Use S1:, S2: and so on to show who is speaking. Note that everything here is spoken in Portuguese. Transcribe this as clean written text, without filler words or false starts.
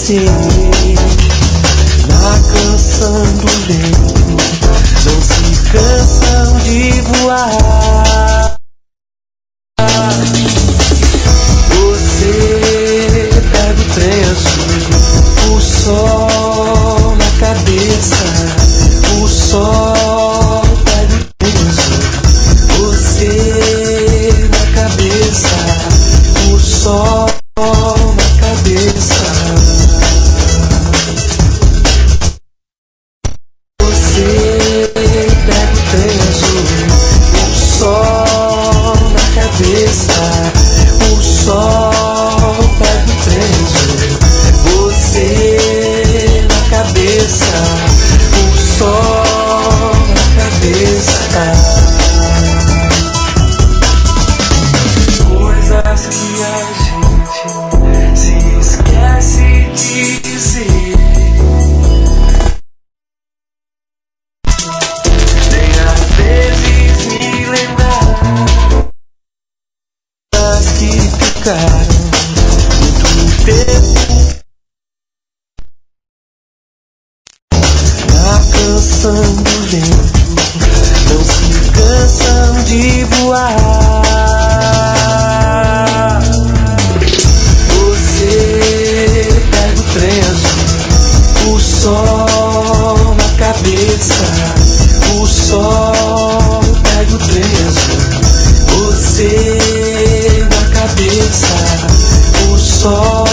S1: você na canção do vento, não se cansam de voar. Você pega o trem azul, o sol na cabeça, o sol pega o trem azul, você na cabeça, o sol na cabeça. Você pega o trem azul, o sol na cabeça, o sol pega o trem azul, você na cabeça, o sol na cabeça. Coisas que a gente se esquece de dizer, nem às vezes me lembrar das que ficaram muito tempo na canção do vento, não se cansam de voar. Você pega o trem azul, o sol na cabeça, o sol pega o trem azul, você na cabeça, o sol